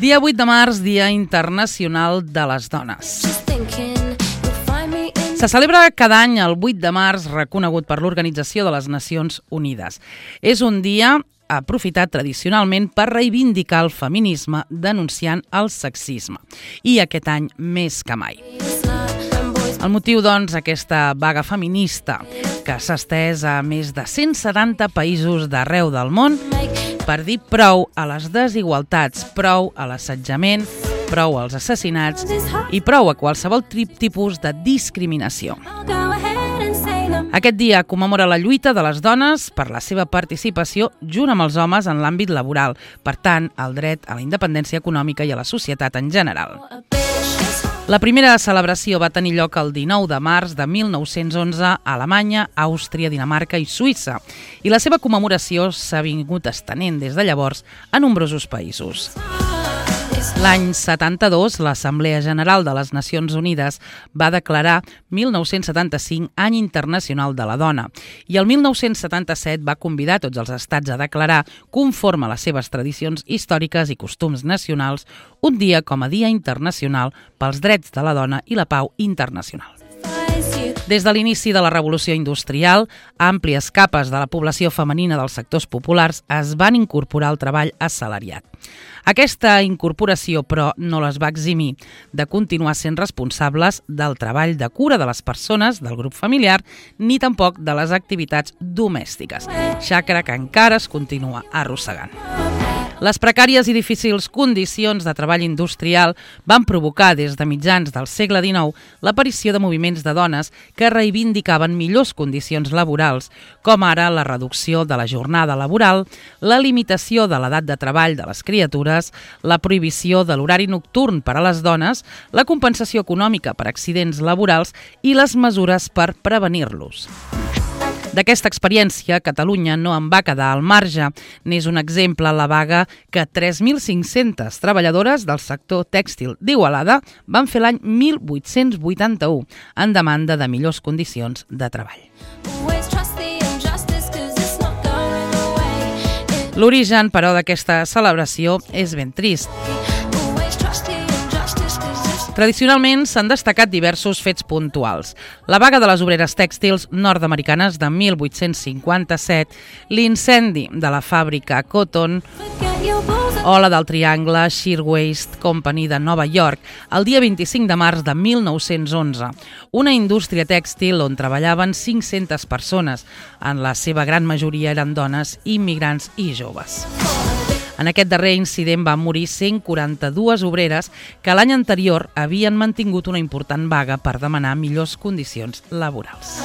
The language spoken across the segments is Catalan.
Dia 8 de març, Dia Internacional de les Dones. Se celebra cada any el 8 de març, reconegut per l'Organització de les Nacions Unides. És un dia aprofitat tradicionalment per reivindicar el feminisme denunciant el sexisme. I aquest any més que mai. El motiu, doncs, aquesta vaga feminista que s'ha estès a més de 170 països d'arreu del món per dir prou a les desigualtats, prou a l'assetjament, prou als assassinats i prou a qualsevol tipus de discriminació. Aquest dia commemora la lluita de les dones per la seva participació junt amb els homes en l'àmbit laboral, per tant, el dret a la independència econòmica i a la societat en general. La primera celebració va tenir lloc el 19 de març de 1911 a Alemanya, Àustria, Dinamarca i Suïssa, i la seva commemoració s'ha vingut estenent des de llavors a nombrosos països. L'any 72, l'Assemblea General de les Nacions Unides va declarar 1975 Any Internacional de la Dona i el 1977 va convidar tots els estats a declarar, conforme a les seves tradicions històriques i costums nacionals, un dia com a Dia Internacional pels Drets de la Dona i la Pau Internacional. Des de l'inici de la Revolució Industrial, àmplies capes de la població femenina dels sectors populars es van incorporar al treball assalariat. Aquesta incorporació, però, no les va eximir de continuar sent responsables del treball de cura de les persones del grup familiar ni tampoc de les activitats domèstiques, xacra que encara es continua arrossegant. Les precàries i difícils condicions de treball industrial van provocar des de mitjans del segle XIX l'aparició de moviments de dones que reivindicaven millors condicions laborals, com ara la reducció de la jornada laboral, la limitació de l'edat de treball de les criatures, la prohibició de l'horari nocturn per a les dones, la compensació econòmica per accidents laborals i les mesures per prevenir-los. D'aquesta experiència, Catalunya no en va quedar al marge. N'és un exemple la vaga que 3.500 treballadores del sector tèxtil d'Igualada van fer l'any 1881 en demanda de millors condicions de treball. L'origen, però, d'aquesta celebració és ben trist. Tradicionalment s'han destacat diversos fets puntuals. La vaga de les obreres tèxtils nord-americanes de 1857, l'incendi de la fàbrica Cotton o la del Triangle Shirtwaist Company de Nova York el dia 25 de març de 1911, una indústria tèxtil on treballaven 500 persones, en la seva gran majoria eren dones, immigrants i joves. En aquest darrer incident van morir 142 obreres que l'any anterior havien mantingut una important vaga per demanar millors condicions laborals.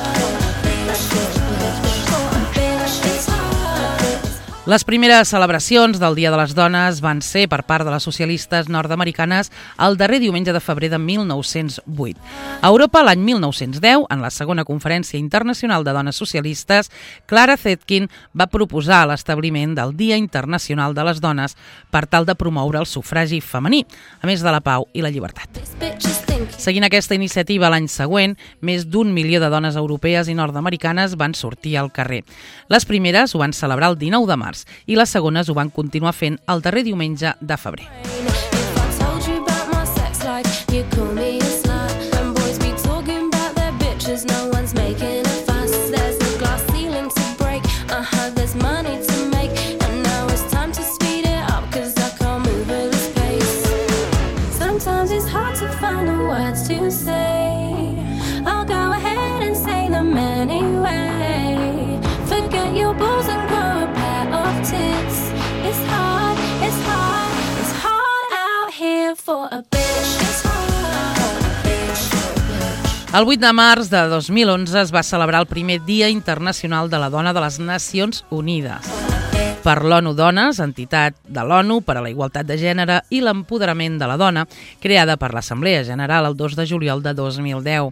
Les primeres celebracions del Dia de les Dones van ser per part de les socialistes nord-americanes el darrer diumenge de febrer de 1908. A Europa, l'any 1910, en la segona Conferència Internacional de Dones Socialistes, Clara Zetkin va proposar l'establiment del Dia Internacional de les Dones per tal de promoure el sufragi femení, a més de la pau i la llibertat. Seguint aquesta iniciativa l'any següent, més d'1 milió de dones europees i nord-americanes van sortir al carrer. Les primeres ho van celebrar el 19 de març i les segones ho van continuar fent el darrer diumenge de febrer. To say, I'll go ahead and say them anyway. Forget your balls and grow a pair of tits. It's hard, it's hard, it's hard out here for a bitch. It's hard, bitch. El 8 de març de 2011 es va celebrar el primer Dia Internacional de la Dona de les Nacions Unides. Per l'ONU Dones, entitat de l'ONU per a la igualtat de gènere i l'empoderament de la dona, creada per l'Assemblea General el 2 de juliol de 2010.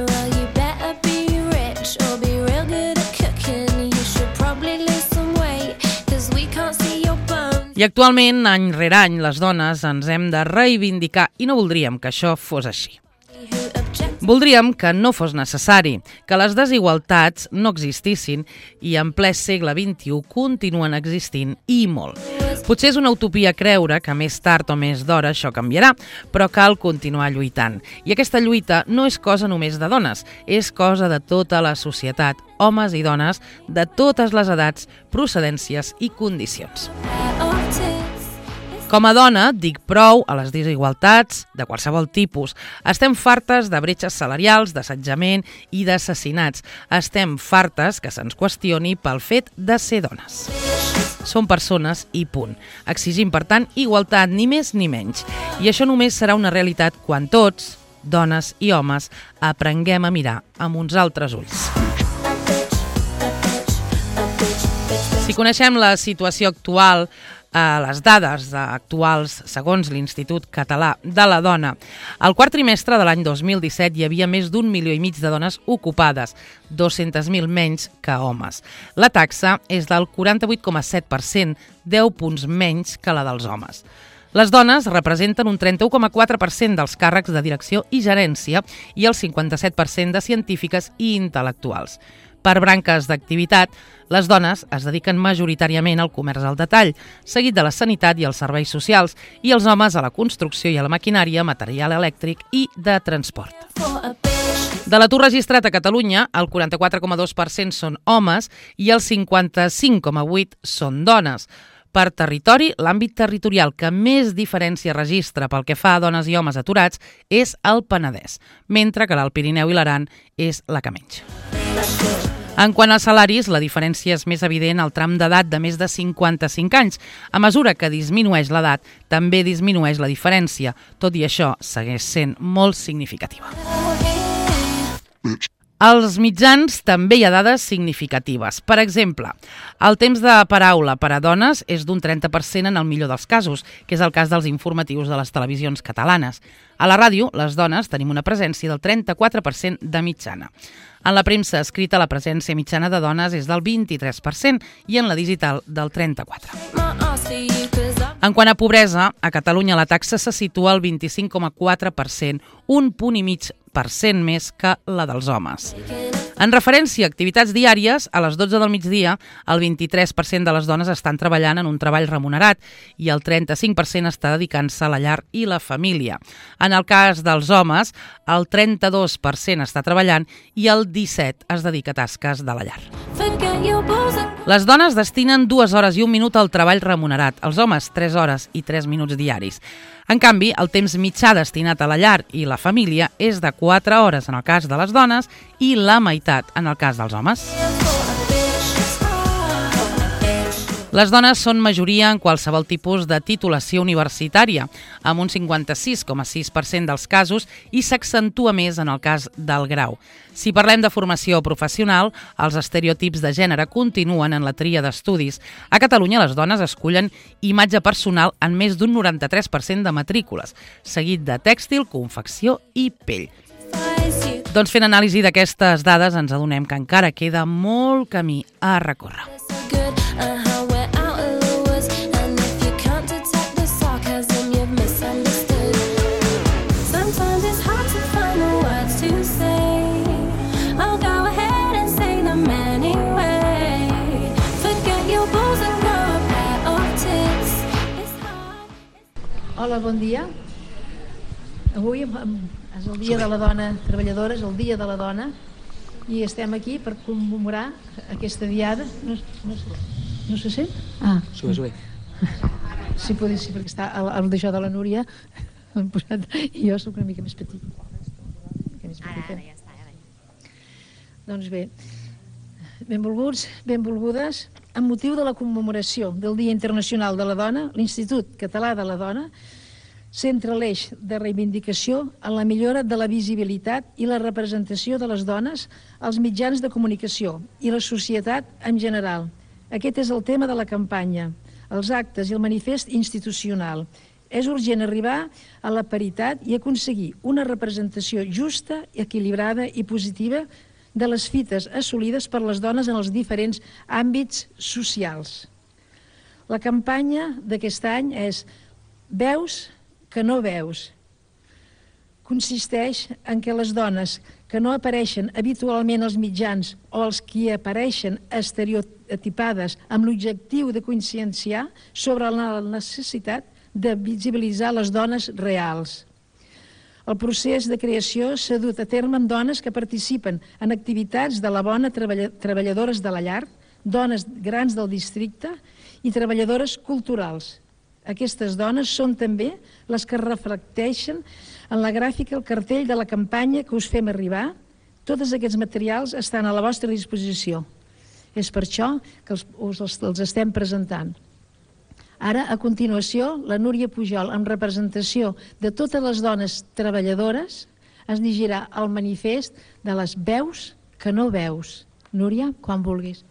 I actualment, any rere any, les dones ens hem de reivindicar i no voldríem que això fos així. Voldríem que no fos necessari, que les desigualtats no existissin i en ple segle XXI continuen existint i molt. Potser és una utopia creure que més tard o més d'hora això canviarà, però cal continuar lluitant. I aquesta lluita no és cosa només de dones, és cosa de tota la societat, homes i dones de totes les edats, procedències i condicions. Com a dona, dic prou a les desigualtats de qualsevol tipus. Estem fartes de bretxes salarials, d'assetjament i d'assassinats. Estem fartes que se'ns qüestioni pel fet de ser dones. Som persones i punt. Exigim, per tant, igualtat, ni més ni menys. I això només serà una realitat quan tots, dones i homes, aprenguem a mirar amb uns altres ulls. Si coneixem la situació actual, les dades actuals segons l'Institut Català de la Dona, al quart trimestre de l'any 2017 hi havia més d'1,5 milió de dones ocupades, 200.000 menys que homes. La taxa és del 48,7%, 10 punts menys que la dels homes. Les dones representen un 31,4% dels càrrecs de direcció i gerència i el 57% de científiques i intel·lectuals. Per branques d'activitat, les dones es dediquen majoritàriament al comerç al detall, seguit de la sanitat i els serveis socials, i els homes a la construcció i a la maquinària, material elèctric i de transport. De l'atur registrat a Catalunya, el 44,2% són homes i el 55,8% són dones. Per territori, l'àmbit territorial que més diferència registra pel que fa a dones i homes aturats és el Penedès, mentre que l'Alt Pirineu i l'Aran és la que menys. En quant als salaris, la diferència és més evident al tram d'edat de més de 55 anys. A mesura que disminueix l'edat, també disminueix la diferència. Tot i això, segueix sent molt significativa. Als mitjans també hi ha dades significatives. Per exemple, el temps de paraula per a dones és d'un 30% en el millor dels casos, que és el cas dels informatius de les televisions catalanes. A la ràdio, les dones tenim una presència del 34% de mitjana. En la premsa escrita, la presència mitjana de dones és del 23% i en la digital del 34%. En quant a pobresa, a Catalunya la taxa se situa al 25,4%, un punt i mig % més que la dels homes. En referència a activitats diàries, a les 12 del migdia, el 23% de les dones estan treballant en un treball remunerat i el 35% està dedicant-se a la llar i la família. En el cas dels homes, el 32% està treballant i el 17% es dedica a tasques de la llar. Les dones destinen 2 hores i 1 minut al treball remunerat, els homes 3 hores i 3 minuts diaris. En canvi, el temps mitjà destinat a la llar i la família és de 4 hores en el cas de les dones i la meitat en el cas dels homes. Les dones són majoria en qualsevol tipus de titulació universitària, amb un 56,6% dels casos i s'accentua més en el cas del grau. Si parlem de formació professional, els estereotips de gènere continuen en la tria d'estudis. A Catalunya les dones escullen imatge personal en més d'un 93% de matrícules, seguit de tèxtil, confecció i pell. Doncs fent anàlisi d'aquestes dades ens adonem que encara queda molt camí a recórrer. Hola, bon dia. Avui és el Dia de la Dona Treballadora, és el Dia de la Dona, i estem aquí per commemorar aquesta diada. No se sent? Ah. Sube. Sí, perquè està el d'això de la Núria, i jo soc una mica més petit. Ara ja està. Doncs bé, benvolguts, benvolgudes, amb motiu de la commemoració del Dia Internacional de la Dona, l'Institut Català de la Dona centra l'eix de reivindicació en la millora de la visibilitat i la representació de les dones als mitjans de comunicació i la societat en general. Aquest és el tema de la campanya, els actes i el manifest institucional. És urgent arribar a la paritat i aconseguir una representació justa, equilibrada i positiva de les fites assolides per les dones en els diferents àmbits socials. La campanya d'aquest any és Veus que no veus. consisteix en què les dones que no apareixen habitualment als mitjans o els que apareixen estereotipades amb l'objectiu de conscienciar sobre la necessitat de visibilitzar les dones reals. El procés de creació s'ha dut a terme amb dones que participen en activitats de la bona, treballadores de la llar, dones grans del districte i treballadores culturals. Aquestes dones són també les que reflecteixen en la gràfica el cartell de la campanya que us fem arribar. Tots aquests materials estan a la vostra disposició. És per això que els estem presentant. Ara, a continuació, la Núria Pujol, en representació de totes les dones treballadores, ens llegirà el manifest de les veus que no veus. Núria, quan vulguis.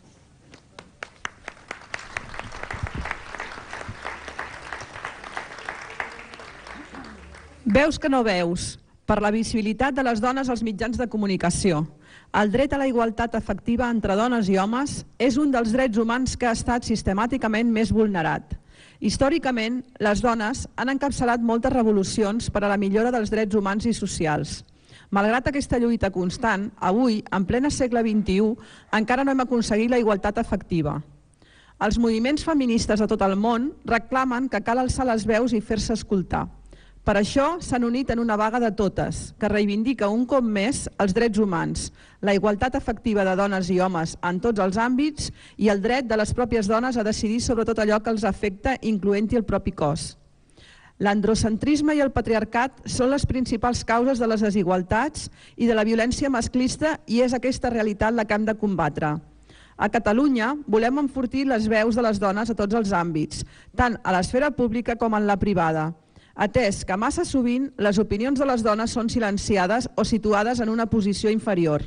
Veus que no veus, per la visibilitat de les dones als mitjans de comunicació. El dret a la igualtat efectiva entre dones i homes és un dels drets humans que ha estat sistemàticament més vulnerat. Històricament, les dones han encapçalat moltes revolucions per a la millora dels drets humans i socials. Malgrat aquesta lluita constant, avui, en plena segle XXI, encara no hem aconseguit la igualtat efectiva. Els moviments feministes de tot el món reclamen que cal alçar les veus i fer-se escoltar. Per això s'han unit en una vaga de totes, que reivindica un cop més els drets humans, la igualtat efectiva de dones i homes en tots els àmbits i el dret de les pròpies dones a decidir sobre tot allò que els afecta, incloent-hi el propi cos. L'androcentrisme i el patriarcat són les principals causes de les desigualtats i de la violència masclista i és aquesta realitat la que hem de combatre. A Catalunya volem enfortir les veus de les dones a tots els àmbits, tant a l'esfera pública com en la privada, atès que massa sovint les opinions de les dones són silenciades o situades en una posició inferior.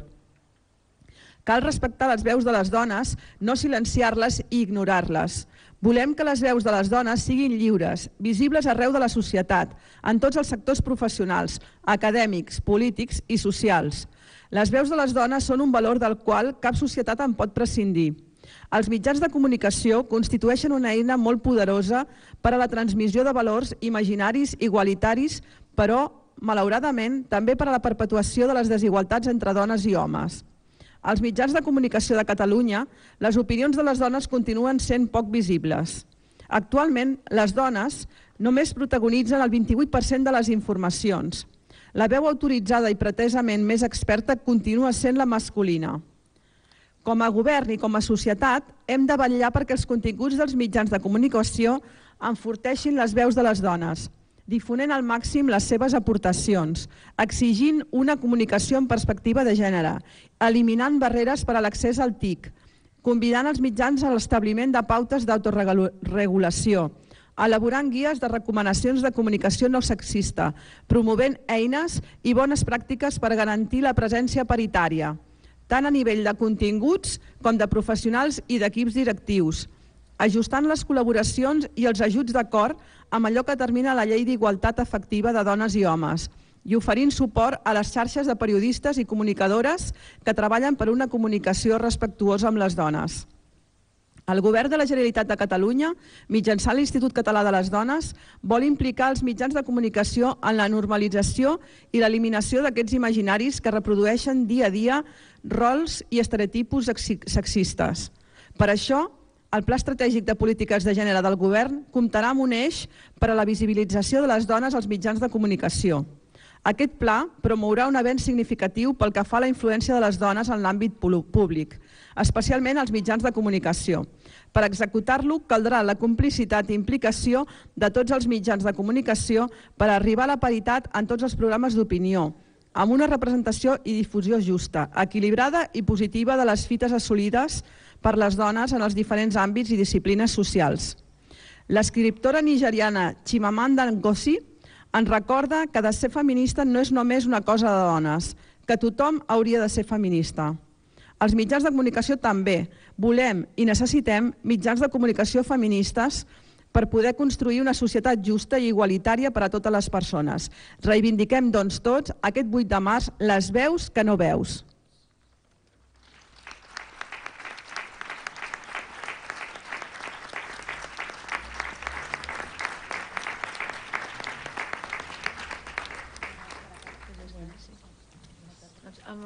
Cal respectar les veus de les dones, no silenciar-les i ignorar-les. Volem que les veus de les dones siguin lliures, visibles arreu de la societat, en tots els sectors professionals, acadèmics, polítics i socials. Les veus de les dones són un valor del qual cap societat en pot prescindir. Els mitjans de comunicació constitueixen una eina molt poderosa per a la transmissió de valors imaginaris igualitaris, però, malauradament, també per a la perpetuació de les desigualtats entre dones i homes. Als mitjans de comunicació de Catalunya, les opinions de les dones continuen sent poc visibles. Actualment, les dones només protagonitzen el 28% de les informacions. La veu autoritzada i pretesament més experta continua sent la masculina. Com a govern i com a societat, hem de vetllar perquè els continguts dels mitjans de comunicació enforteixin les veus de les dones, difonent al màxim les seves aportacions, exigint una comunicació en perspectiva de gènere, eliminant barreres per a l'accés al TIC, convidant els mitjans a l'establiment de pautes d'autoregulació, elaborant guies de recomanacions de comunicació no sexista, promovent eines i bones pràctiques per garantir la presència paritària, tant a nivell de continguts com de professionals i d'equips directius, ajustant les col·laboracions i els ajuts d'acord amb allò que determina la Llei d'Igualtat Efectiva de Dones i Homes i oferint suport a les xarxes de periodistes i comunicadores que treballen per una comunicació respectuosa amb les dones. El Govern de la Generalitat de Catalunya, mitjançant l'Institut Català de les Dones, vol implicar els mitjans de comunicació en la normalització i l'eliminació d'aquests imaginaris que reprodueixen dia a dia rols i estereotipos sexistes. Per això, el Pla Estratègic de Polítiques de Gènere del Govern comptarà amb un eix per a la visibilització de les dones als mitjans de comunicació. Aquest pla promourà un avenç significatiu pel que fa a la influència de les dones en l'àmbit públic, especialment als mitjans de comunicació. Per executar-lo caldrà la complicitat i implicació de tots els mitjans de comunicació per arribar a la paritat en tots els programes d'opinió, amb una representació i difusió justa, equilibrada i positiva de les fites assolides per les dones en els diferents àmbits i disciplines socials. L'escriptora nigeriana Chimamanda Ngozi ens recorda que de ser feminista no és només una cosa de dones, que tothom hauria de ser feminista. Els mitjans de comunicació també volem i necessitem mitjans de comunicació feministes per poder construir una societat justa i igualitària per a totes les persones. Reivindiquem, doncs, tots, aquest 8 de març, les veus que no veus.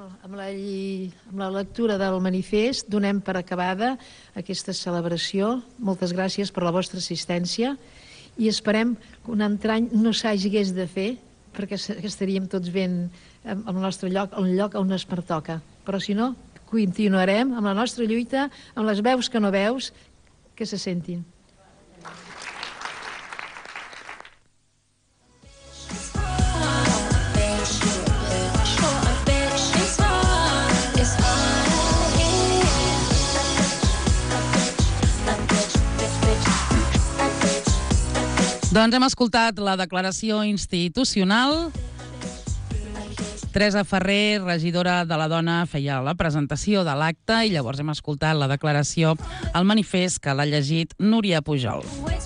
Amb la lectura del manifest donem per acabada aquesta celebració. Moltes gràcies per la vostra assistència i esperem que un altre any no s'hagis de fer, perquè estaríem tots ben al nostre lloc, al lloc on es pertoca. Però si no, continuarem amb la nostra lluita, amb les veus que no veus, que se sentin. Doncs hem escoltat la declaració institucional. Teresa Ferrer, regidora de la Dona, feia la presentació de l'acte i llavors hem escoltat la declaració, el manifest que l'ha llegit Núria Pujol.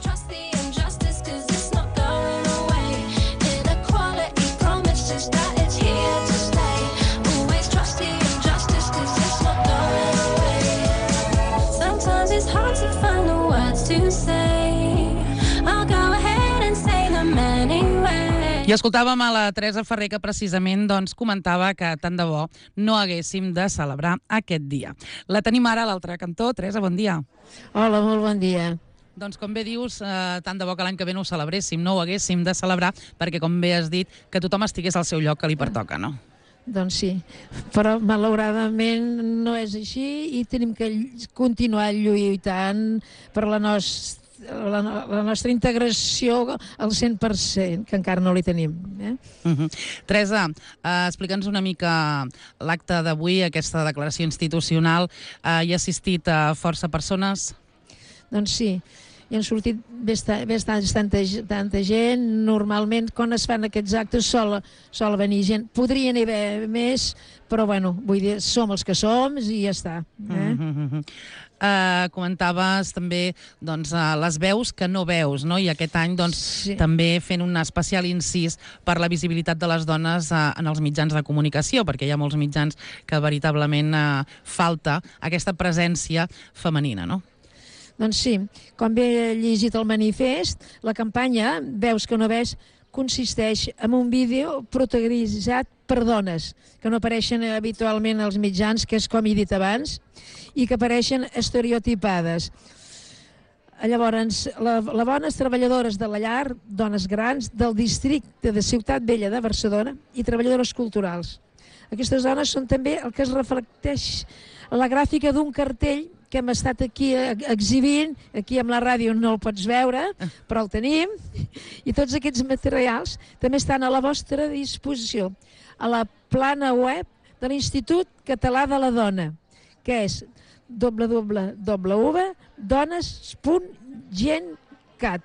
I escoltàvem a la Teresa Ferrer que precisament comentava que tant de bo no haguéssim de celebrar aquest dia. La tenim ara a l'altre cantó. Teresa, bon dia. Hola, molt bon dia. Doncs com bé dius, tant de bo que l'any que ve no ho celebréssim, no ho haguéssim de celebrar, perquè com bé has dit, que tothom estigués al seu lloc que li pertoca, no? Doncs sí, però malauradament no és així i tenim que continuar lluitant per la nostra integració al 100%, que encara no li tenim. Teresa, explica'ns una mica l'acte d'avui, aquesta declaració institucional. Hi ha assistit força persones? Doncs sí, hi han sortit tanta gent. Normalment, quan es fan aquests actes, sol venir gent. Podrien haver més, però bueno, vull dir, som els que som i ja està. Comentaves també les veus que no veus, no? I aquest any també fent un especial incís per la visibilitat de les dones en els mitjans de comunicació, perquè hi ha molts mitjans que veritablement falta aquesta presència femenina, no? Doncs sí, com bé he llegit el manifest, la campanya Veus que no veus consisteix en un vídeo protagonitzat per dones que no apareixen habitualment als mitjans, que és com he dit abans, i que apareixen estereotipades. Llavors, les bones treballadores de la llar, dones grans, del districte de Ciutat Vella de Barcelona i treballadores culturals. Aquestes dones són també el que es reflecteix a la gràfica d'un cartell que hem estat aquí exhibint, aquí amb la ràdio no el pots veure, però el tenim, i tots aquests materials també estan a la vostra disposició, a la plana web de l'Institut Català de la Dona, que és www.dones.gencat.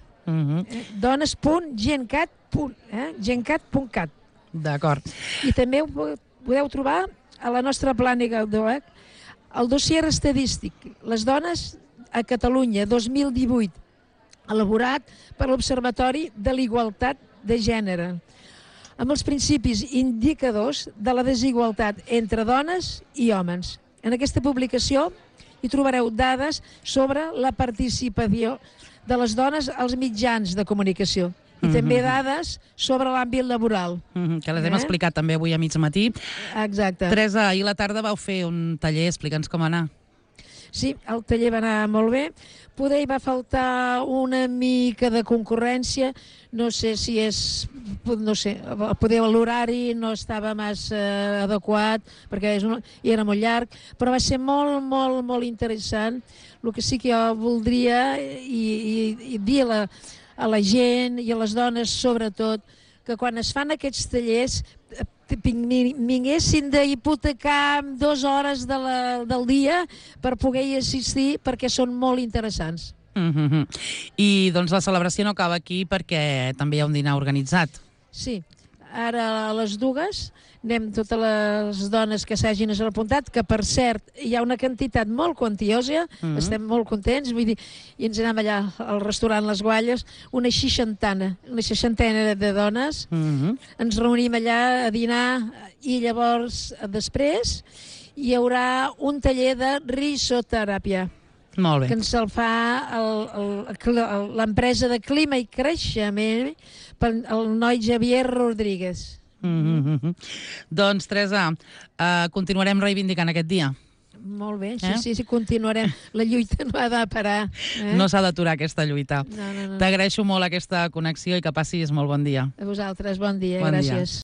Dones.gencat.cat. D'acord. I també ho podeu trobar a la nostra plana web, el dossier estadístic Les dones a Catalunya 2018, elaborat per l'Observatori de l'Igualtat de Gènere, amb els principis indicadors de la desigualtat entre dones i homes. En aquesta publicació hi trobareu dades sobre la participació de les dones als mitjans de comunicació i també dades sobre l'àmbit laboral. Que les hem explicat també avui a mig matí. Exacte. Teresa, ahir a la tarda vau fer un taller, explica'ns com anar. Sí, el taller va anar molt bé. Poder hi va faltar una mica de concurrència, no sé si és, no sé, poder l'horari no estava massa adequat perquè era molt llarg, però va ser molt, molt, molt interessant. El que sí que jo voldria i dir a la gent i a les dones sobretot, que quan es fan aquests tallers vinguessin d'hipotecar 2 hores del dia per poder-hi assistir perquè són molt interessants. I doncs la celebració no acaba aquí perquè també hi ha un dinar organitzat. Sí, ara a les 2 anem totes les dones que s'hagin apuntat, que per cert hi ha una quantitat molt quantiosa, estem molt contents, vull dir, i ens anem allà al restaurant Les Gualles, una seixantena de dones, ens reunim allà a dinar i llavors després hi haurà un taller de risoteràpia. Molt bé. Que ens el fa l'empresa de Clima i Creixement pel noi Javier Rodríguez. Doncs, Teresa, continuarem reivindicant aquest dia. Molt bé, sí, continuarem. La lluita no ha de parar. No s'ha d'aturar aquesta lluita. No. T'agraeixo molt aquesta connexió i que passis molt bon dia. A vosaltres, bon dia, Bon dia. gràcies.